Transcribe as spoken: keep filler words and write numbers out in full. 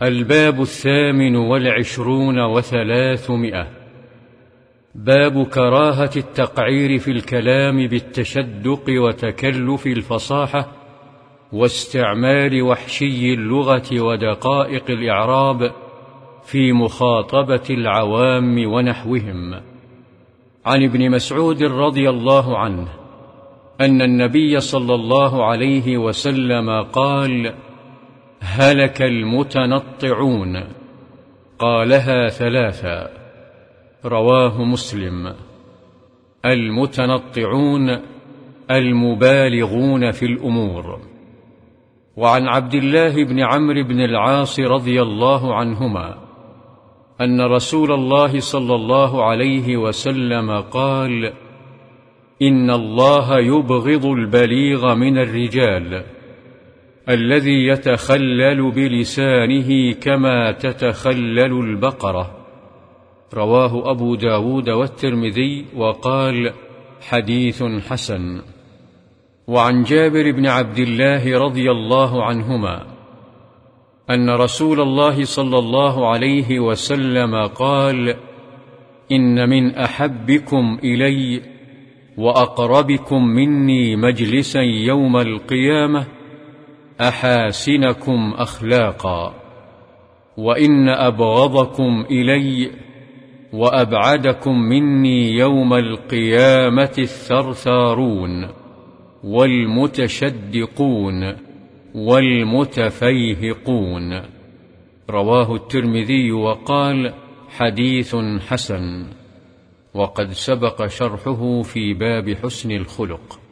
الباب الثامن والعشرون وثلاثمائة. باب كراهة التقعير في الكلام بالتشدق وتكلف الفصاحة واستعمال وحشي اللغة ودقائق الإعراب في مخاطبة العوام ونحوهم. عن ابن مسعود رضي الله عنه أن النبي صلى الله عليه وسلم قال: هلك المتنطعون. قالها ثلاثا. رواه مسلم. المتنطعون المبالغون في الأمور. وعن عبد الله بن عمرو بن العاص رضي الله عنهما أن رسول الله صلى الله عليه وسلم قال: إن الله يبغض البليغ من الرجال الذي يتخلل بلسانه كما تتخلل البقرة. رواه أبو داود والترمذي وقال: حديث حسن. وعن جابر بن عبد الله رضي الله عنهما أن رسول الله صلى الله عليه وسلم قال: إن من أحبكم إلي وأقربكم مني مجلسا يوم القيامة أحاسنكم أخلاقا، وإن أبغضكم إلي وأبعدكم مني يوم القيامة الثرثارون والمتشدقون والمتفيهقون. رواه الترمذي وقال: حديث حسن. وقد سبق شرحه في باب حسن الخلق.